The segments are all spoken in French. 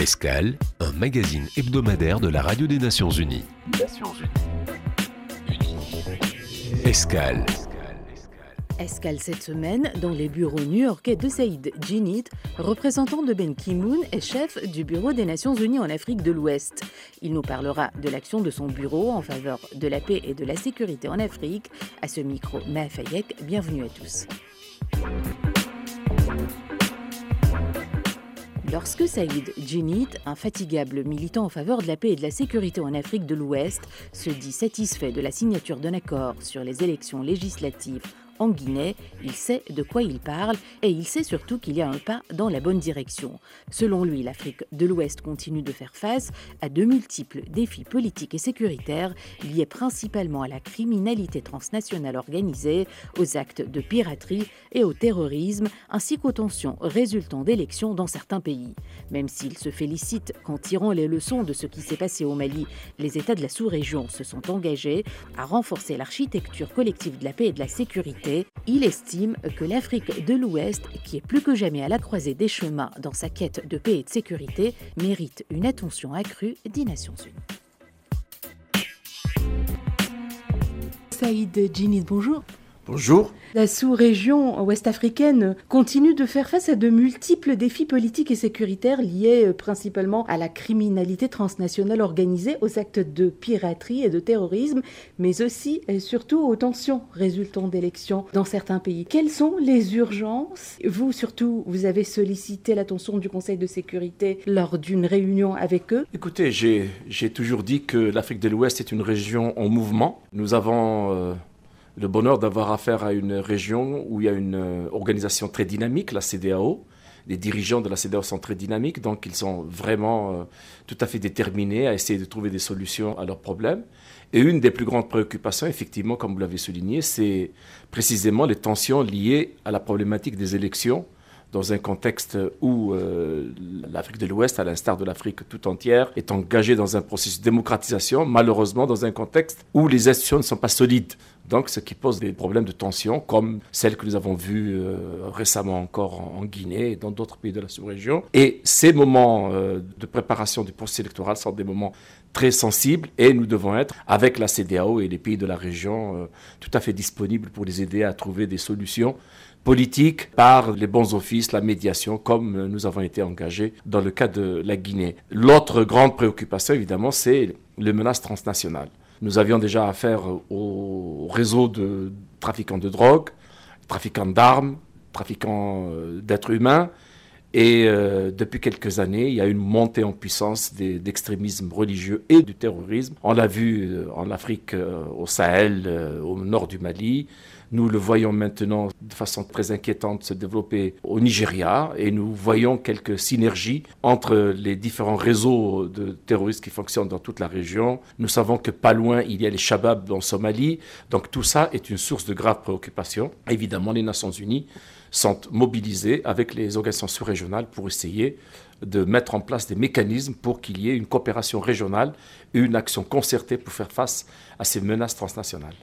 Escale, un magazine hebdomadaire de la Radio des Nations Unies. Escale. Escale cette semaine dans les bureaux new-yorkais de Saïd Djinnit, représentant de Ben Ki-moon et chef du Bureau des Nations Unies en Afrique de l'Ouest. Il nous parlera de l'action de son bureau en faveur de la paix et de la sécurité en Afrique. À ce micro, Maa Fayek, bienvenue à tous. Lorsque Saïd Djinnit, infatigable militant en faveur de la paix et de la sécurité en Afrique de l'Ouest, se dit satisfait de la signature d'un accord sur les élections législatives en Guinée, il sait de quoi il parle et il sait surtout qu'il y a un pas dans la bonne direction. Selon lui, l'Afrique de l'Ouest continue de faire face à de multiples défis politiques et sécuritaires liés principalement à la criminalité transnationale organisée, aux actes de piraterie et au terrorisme, ainsi qu'aux tensions résultant d'élections dans certains pays. Même s'il se félicite qu'en tirant les leçons de ce qui s'est passé au Mali, les États de la sous-région se sont engagés à renforcer l'architecture collective de la paix et de la sécurité, il estime que l'Afrique de l'Ouest, qui est plus que jamais à la croisée des chemins dans sa quête de paix et de sécurité, mérite une attention accrue des Nations Unies. Saïd Djinnit, bonjour. Bonjour. La sous-région ouest-africaine continue de faire face à de multiples défis politiques et sécuritaires liés principalement à la criminalité transnationale organisée, aux actes de piraterie et de terrorisme, mais aussi et surtout aux tensions résultant d'élections dans certains pays. Quelles sont les urgences ? Vous, surtout, vous avez sollicité l'attention du Conseil de sécurité lors d'une réunion avec eux. Écoutez, j'ai toujours dit que l'Afrique de l'Ouest est une région en mouvement. Nous avons le bonheur d'avoir affaire à une région où il y a une organisation très dynamique, la CEDEAO. Les dirigeants de la CEDEAO sont très dynamiques, donc ils sont vraiment tout à fait déterminés à essayer de trouver des solutions à leurs problèmes. Et une des plus grandes préoccupations, effectivement, comme vous l'avez souligné, c'est précisément les tensions liées à la problématique des élections, dans un contexte où l'Afrique de l'Ouest, à l'instar de l'Afrique tout entière, est engagée dans un processus de démocratisation, malheureusement dans un contexte où les institutions ne sont pas solides. Donc, ce qui pose des problèmes de tension, comme celles que nous avons vues récemment encore en Guinée et dans d'autres pays de la sous-région. Et ces moments de préparation du processus électoral sont des moments très sensibles et nous devons être, avec la CEDEAO et les pays de la région, tout à fait disponibles pour les aider à trouver des solutions politique par les bons offices, la médiation, comme nous avons été engagés dans le cas de la Guinée. L'autre grande préoccupation, évidemment, c'est les menaces transnationales. Nous avions déjà affaire au réseau de trafiquants de drogue, trafiquants d'armes, trafiquants d'êtres humains. Et depuis quelques années, il y a une montée en puissance d'extrémisme religieux et du terrorisme. On l'a vu en Afrique, au Sahel, au nord du Mali. Nous le voyons maintenant de façon très inquiétante se développer au Nigeria et nous voyons quelques synergies entre les différents réseaux de terroristes qui fonctionnent dans toute la région. Nous savons que pas loin, il y a les Shabab en Somalie. Donc tout ça est une source de grave préoccupation. Évidemment, les Nations Unies sont mobilisées avec les organisations sous-régionales pour essayer de mettre en place des mécanismes pour qu'il y ait une coopération régionale et une action concertée pour faire face à ces menaces transnationales.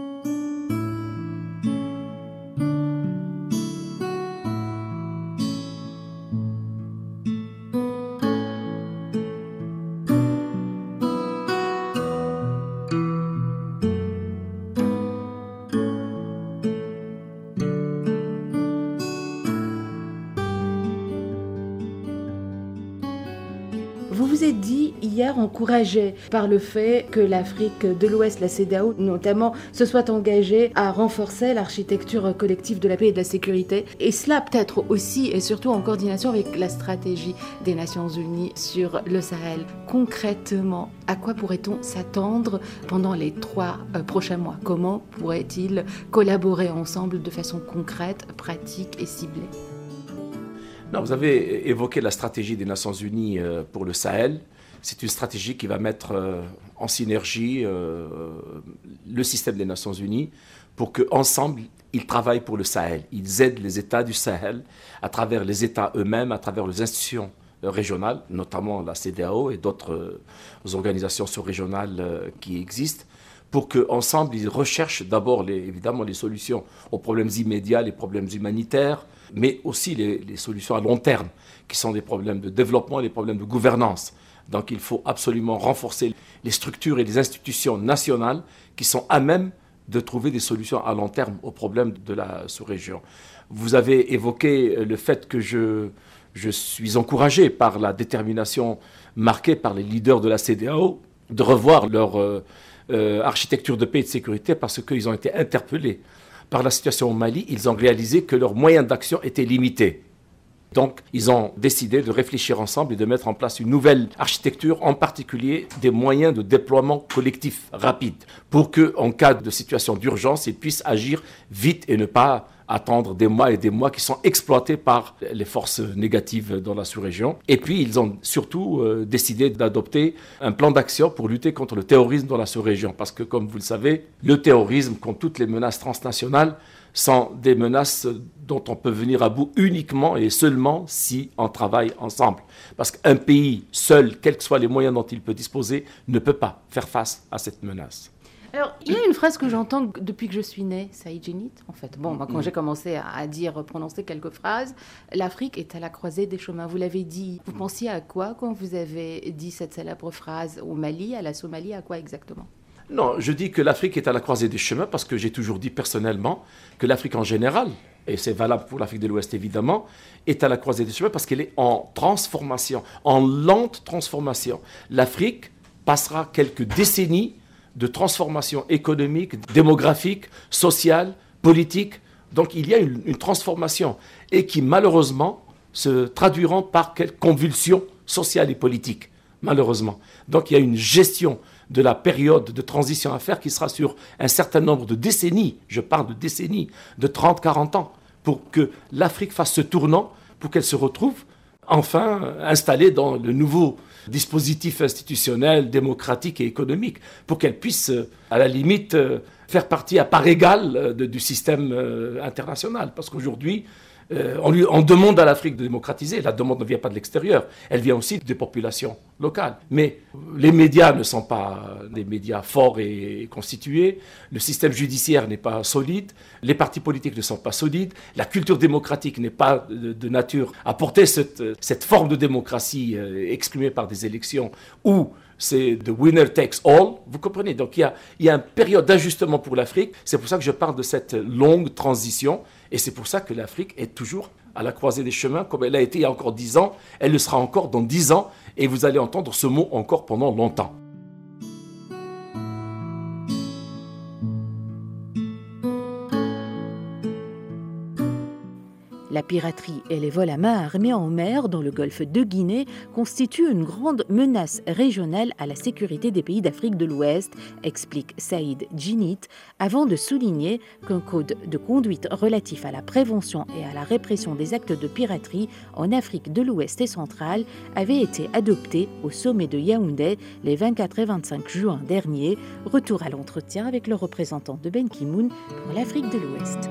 Vous vous êtes dit hier encouragé par le fait que l'Afrique de l'Ouest, la CEDEAO notamment, se soit engagée à renforcer l'architecture collective de la paix et de la sécurité. Et cela peut-être aussi et surtout en coordination avec la stratégie des Nations Unies sur le Sahel. Concrètement, à quoi pourrait-on s'attendre pendant les 3 prochains mois ? Comment pourrait-ils collaborer ensemble de façon concrète, pratique et ciblée ? Non, vous avez évoqué la stratégie des Nations Unies pour le Sahel. C'est une stratégie qui va mettre en synergie le système des Nations Unies pour qu'ensemble, ils travaillent pour le Sahel. Ils aident les États du Sahel à travers les États eux-mêmes, à travers les institutions régionales, notamment la CEDEAO et d'autres organisations sous-régionales qui existent, pour qu'ensemble, ils recherchent d'abord, évidemment, les solutions aux problèmes immédiats, les problèmes humanitaires, mais aussi les solutions à long terme, qui sont des problèmes de développement et les problèmes de gouvernance. Donc il faut absolument renforcer les structures et les institutions nationales qui sont à même de trouver des solutions à long terme aux problèmes de la sous-région. Vous avez évoqué le fait que je suis encouragé par la détermination marquée par les leaders de la CEDEAO de revoir leur architecture de paix et de sécurité parce qu'ils ont été interpellés par la situation au Mali. Ils ont réalisé que leurs moyens d'action étaient limités. Donc, ils ont décidé de réfléchir ensemble et de mettre en place une nouvelle architecture, en particulier des moyens de déploiement collectif rapide, pour qu'en cas de situation d'urgence, ils puissent agir vite et ne pas attendre des mois et des mois qui sont exploités par les forces négatives dans la sous-région. Et puis, ils ont surtout décidé d'adopter un plan d'action pour lutter contre le terrorisme dans la sous-région. Parce que, comme vous le savez, le terrorisme, comme toutes les menaces transnationales, sont des menaces dont on peut venir à bout uniquement et seulement si on travaille ensemble. Parce qu'un pays seul, quels que soient les moyens dont il peut disposer, ne peut pas faire face à cette menace. Alors, il y a une phrase que j'entends depuis que je suis née, Saïd Djinit, en fait. Bon, moi, quand j'ai commencé à prononcer quelques phrases, l'Afrique est à la croisée des chemins. Vous l'avez dit. Vous pensiez à quoi quand vous avez dit cette célèbre phrase au Mali, à la Somalie, à quoi exactement ? Non, je dis que l'Afrique est à la croisée des chemins parce que j'ai toujours dit personnellement que l'Afrique en général, et c'est valable pour l'Afrique de l'Ouest évidemment, est à la croisée des chemins parce qu'elle est en transformation, en lente transformation. L'Afrique passera quelques décennies de transformation économique, démographique, sociale, politique. Donc il y a une transformation et qui malheureusement se traduiront par quelques convulsions sociales et politiques, malheureusement. Donc il y a une gestion de la période de transition à faire qui sera sur un certain nombre de décennies, je parle de décennies, de 30-40 ans, pour que l'Afrique fasse ce tournant, pour qu'elle se retrouve enfin installée dans le nouveau dispositif institutionnel, démocratique et économique, pour qu'elle puisse, à la limite, faire partie à part égale du système international. Parce qu'aujourd'hui, on demande à l'Afrique de démocratiser. La demande ne vient pas de l'extérieur, elle vient aussi des populations locales. Mais les médias ne sont pas des médias forts et constitués, le système judiciaire n'est pas solide, les partis politiques ne sont pas solides, la culture démocratique n'est pas de nature à porter cette forme de démocratie exprimée par des élections où c'est the winner takes all, vous comprenez. Donc il y a une période d'ajustement pour l'Afrique, c'est pour ça que je parle de cette longue transition. Et c'est pour ça que l'Afrique est toujours à la croisée des chemins, comme elle a été il y a encore 10 ans, elle le sera encore dans 10 ans, et vous allez entendre ce mot encore pendant longtemps. La piraterie et les vols à main armée en mer dans le golfe de Guinée constituent une grande menace régionale à la sécurité des pays d'Afrique de l'Ouest, explique Saïd Djinit, avant de souligner qu'un code de conduite relatif à la prévention et à la répression des actes de piraterie en Afrique de l'Ouest et centrale avait été adopté au sommet de Yaoundé les 24 et 25 juin dernier. Retour à l'entretien avec le représentant de Ban Ki-moon pour l'Afrique de l'Ouest.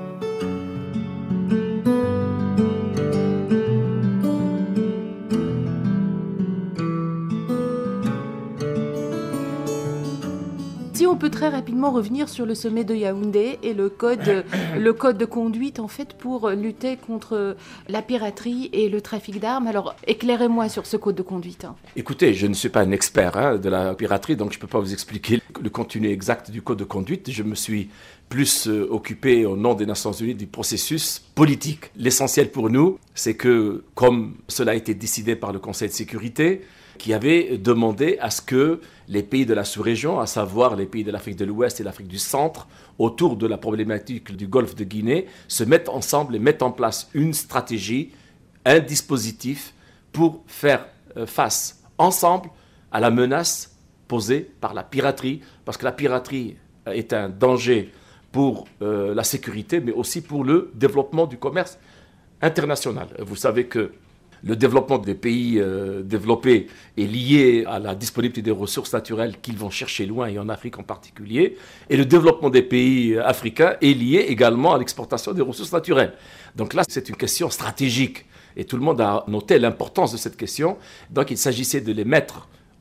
Si on peut très rapidement revenir sur le sommet de Yaoundé et le code de conduite en fait pour lutter contre la piraterie et le trafic d'armes. Alors éclairez-moi sur ce code de conduite. Écoutez, je ne suis pas un expert de la piraterie, donc je ne peux pas vous expliquer le contenu exact du code de conduite. Je me suis plus occupé au nom des Nations Unies du processus politique. L'essentiel pour nous, c'est que, comme cela a été décidé par le Conseil de sécurité, qui avait demandé à ce que les pays de la sous-région, à savoir les pays de l'Afrique de l'Ouest et l'Afrique du Centre, autour de la problématique du golfe de Guinée, se mettent ensemble et mettent en place une stratégie, un dispositif pour faire face ensemble à la menace posée par la piraterie, parce que la piraterie est un danger pour la sécurité, mais aussi pour le développement du commerce international. Vous savez que le développement des pays développés est lié à la disponibilité des ressources naturelles qu'ils vont chercher loin, et en Afrique en particulier. Et le développement des pays africains est lié également à l'exportation des ressources naturelles. Donc là, c'est une question stratégique. Et tout le monde a noté l'importance de cette question. Donc il s'agissait de les mettre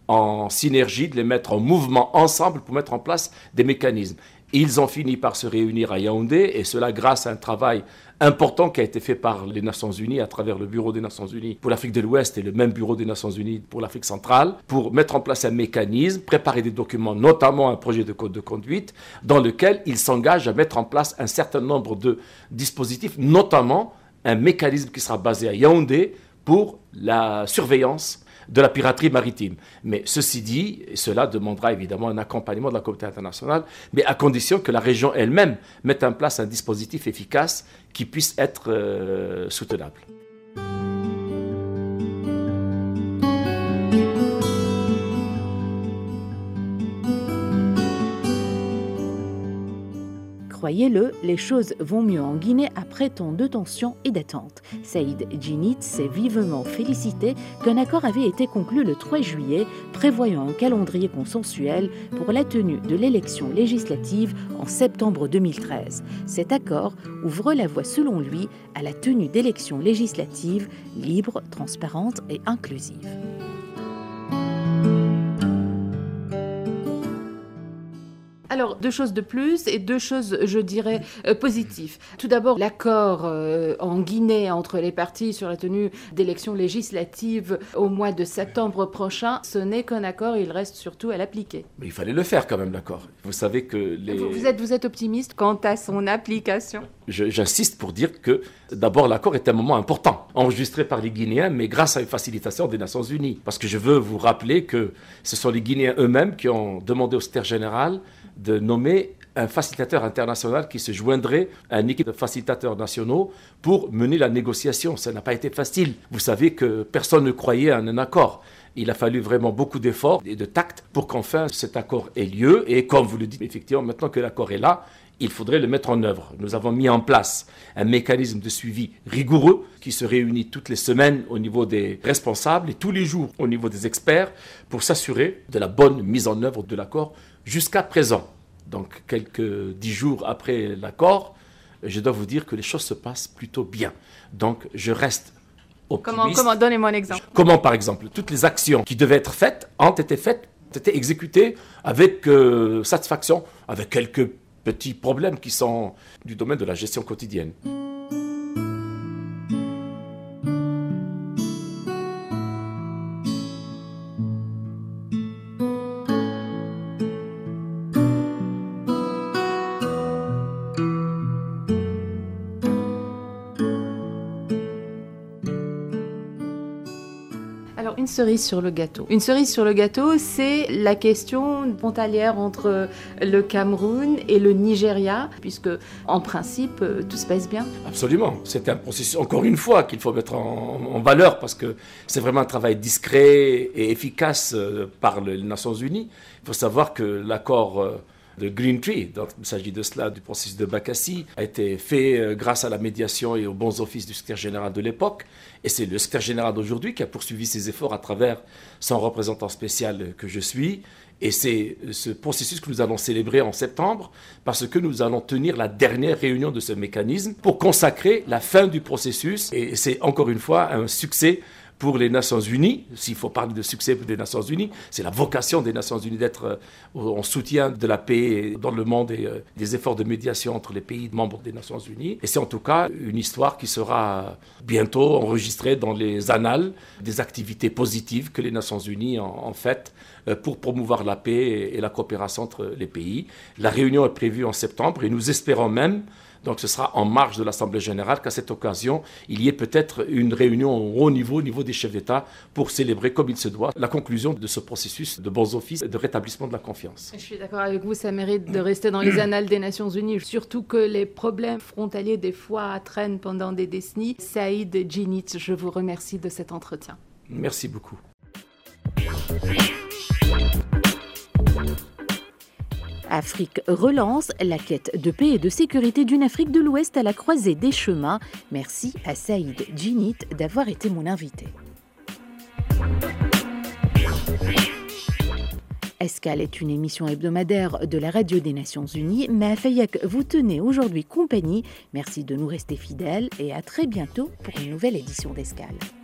en synergie, de les mettre en mouvement ensemble pour mettre en place des mécanismes. Ils ont fini par se réunir à Yaoundé, et cela grâce à un travail important qui a été fait par les Nations Unies à travers le Bureau des Nations Unies pour l'Afrique de l'Ouest et le même Bureau des Nations Unies pour l'Afrique centrale, pour mettre en place un mécanisme, préparer des documents, notamment un projet de code de conduite, dans lequel ils s'engagent à mettre en place un certain nombre de dispositifs, notamment un mécanisme qui sera basé à Yaoundé pour la surveillance de la piraterie maritime. Mais ceci dit, et cela demandera évidemment un accompagnement de la communauté internationale, mais à condition que la région elle-même mette en place un dispositif efficace qui puisse être soutenable. Croyez-le, les choses vont mieux en Guinée après tant de tensions et d'attentes. Saïd Djinnit s'est vivement félicité qu'un accord avait été conclu le 3 juillet, prévoyant un calendrier consensuel pour la tenue de l'élection législative en septembre 2013. Cet accord ouvre la voie, selon lui, à la tenue d'élections législatives libres, transparentes et inclusives. Alors, 2 choses de plus et 2 choses, je dirais, positives. Tout d'abord, l'accord en Guinée entre les partis sur la tenue d'élections législatives au mois de septembre prochain, ce n'est qu'un accord, il reste surtout à l'appliquer. Mais il fallait le faire quand même, l'accord. Vous savez que les... Vous êtes optimiste quant à son application? J'insiste pour dire que, d'abord, l'accord est un moment important, enregistré par les Guinéens, mais grâce à une facilitation des Nations Unies. Parce que je veux vous rappeler que ce sont les Guinéens eux-mêmes qui ont demandé au secrétaire général de nommer un facilitateur international qui se joindrait à une équipe de facilitateurs nationaux pour mener la négociation. Ça n'a pas été facile. Vous savez que personne ne croyait à un accord. Il a fallu vraiment beaucoup d'efforts et de tact pour qu'enfin cet accord ait lieu. Et comme vous le dites, effectivement, maintenant que l'accord est là, il faudrait le mettre en œuvre. Nous avons mis en place un mécanisme de suivi rigoureux qui se réunit toutes les semaines au niveau des responsables et tous les jours au niveau des experts pour s'assurer de la bonne mise en œuvre de l'accord jusqu'à présent. Donc, quelques 10 jours après l'accord, je dois vous dire que les choses se passent plutôt bien. Donc, je reste optimiste. Comment donnez-moi un exemple. Comment, par exemple, toutes les actions qui devaient être faites ont été exécutées avec satisfaction, avec quelques petits problèmes qui sont du domaine de la gestion quotidienne. Alors, une cerise sur le gâteau. Une cerise sur le gâteau, c'est la question frontalière entre le Cameroun et le Nigeria, puisque, en principe, tout se passe bien. Absolument. C'est un processus, encore une fois, qu'il faut mettre en valeur, parce que c'est vraiment un travail discret et efficace par les Nations Unies. Il faut savoir que l'accord de Green Tree, donc il s'agit de cela, du processus de Bakassi, a été fait grâce à la médiation et aux bons offices du secrétaire général de l'époque. Et c'est le secrétaire général d'aujourd'hui qui a poursuivi ses efforts à travers son représentant spécial que je suis. Et c'est ce processus que nous allons célébrer en septembre parce que nous allons tenir la dernière réunion de ce mécanisme pour consacrer la fin du processus. Et c'est encore une fois un succès pour les Nations Unies. S'il faut parler de succès des Nations Unies, c'est la vocation des Nations Unies d'être en soutien de la paix dans le monde et des efforts de médiation entre les pays membres des Nations Unies. Et c'est en tout cas une histoire qui sera bientôt enregistrée dans les annales des activités positives que les Nations Unies ont faites pour promouvoir la paix et la coopération entre les pays. La réunion est prévue en septembre et nous espérons même, donc ce sera en marge de l'Assemblée générale, qu'à cette occasion, il y ait peut-être une réunion au haut niveau, au niveau des chefs d'État, pour célébrer comme il se doit la conclusion de ce processus de bons offices et de rétablissement de la confiance. Je suis d'accord avec vous, ça mérite de rester dans les annales des Nations Unies, surtout que les problèmes frontaliers des fois traînent pendant des décennies. Saïd Djinnit, je vous remercie de cet entretien. Merci beaucoup. Afrique relance la quête de paix et de sécurité d'une Afrique de l'Ouest à la croisée des chemins. Merci à Saïd Djinnit d'avoir été mon invité. Escale est une émission hebdomadaire de la Radio des Nations Unies. Mea Fayak vous tenez aujourd'hui compagnie. Merci de nous rester fidèles et à très bientôt pour une nouvelle édition d'Escale.